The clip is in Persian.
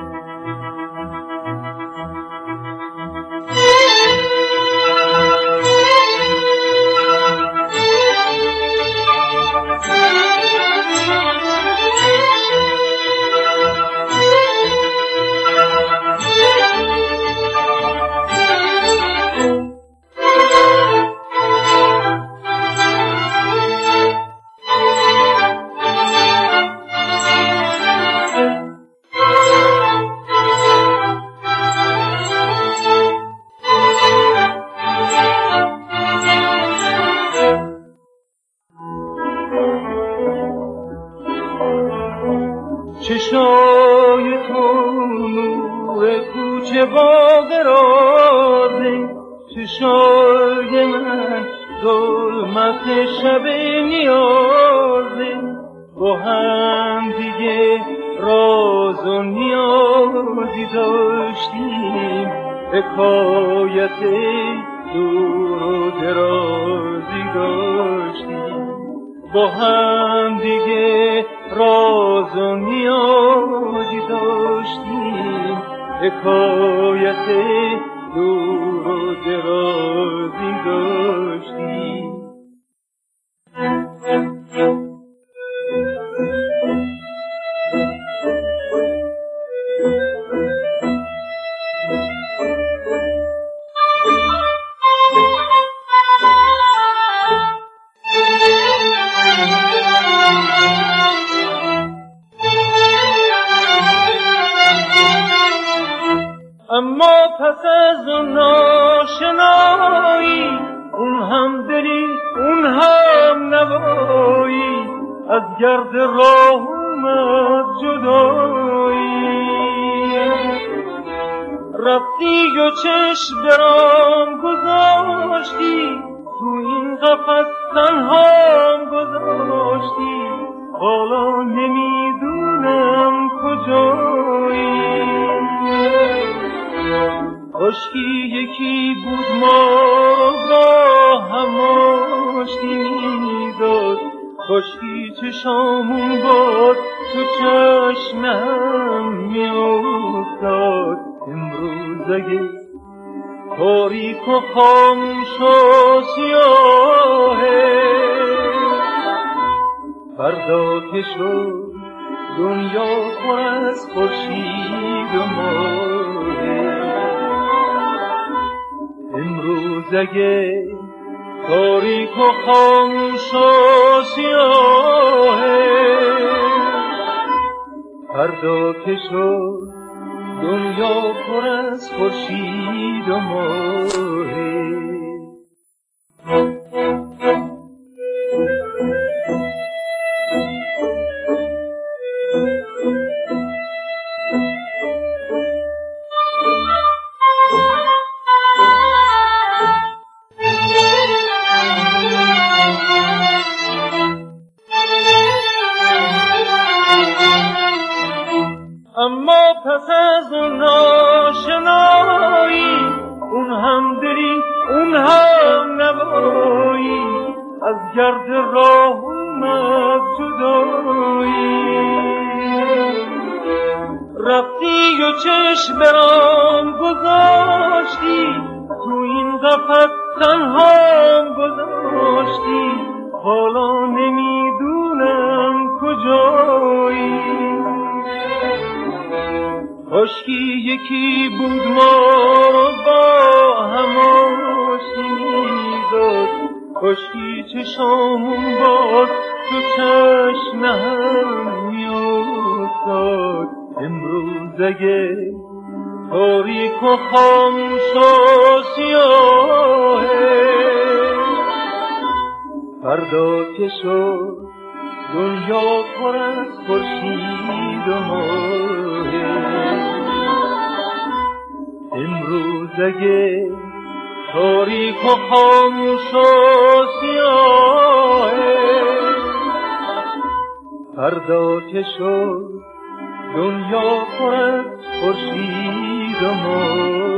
چشای تو نور کوچه باغ رازه، چشای من ظلمت شب نیازه. با هم دیگه راز و نیازی داشتیم، حکایت دور و درازی داشتیم. با هم دیگه راز و نیازی داشتیم، حکایت دور و درازی داشتیم. اما پس از اون ناشنایی، اون هم دلی اون هم نوایی، از گرد راه اومد جدایی. رفتی و چشم برام گذاشتی، تو این قفس تنهام گذاشتی. حالا نمیدونم کجایی. کاشکی یکی بود ما را هم آشتی میداد، کاشکی چشامون باد تو چشمم میافتاد. امروز اگه تاریک و خاموش و سیاهه، فردا که شد دنیا پر از خورشید و ماهه. امروز اگه تاریک و خاموش و سیاهه، فردا که شد دنیا پر از خورشید و ماهه. اما پس از اون ناشنایی، اون هم دلی اون هم نوایی، از گرد راه اومد جدایی. رفتی و چشم برام گذاشتی، تو این قفس تنهام گذاشتی. حالا نمیدونم کجایی. کاشکی یکی بود ما رو با هم آشتی میداد، کاشکی چشامون باز تو چشم هم میافتاد. امروز اگه تاریک و خاموش و سیاهه، فردا که شد دنیا پر از خورشید و ماهه. امروز اگه تاریک و خاموش و سیاهه، فردا که شد دنیا پر از خورشید و ماهه.